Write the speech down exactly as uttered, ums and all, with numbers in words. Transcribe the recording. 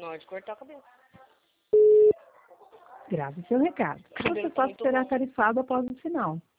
Na hora de cortar o cabelo. Grave seu recado. Cabelo Você tá pode muito será bom. tarifado após o sinal.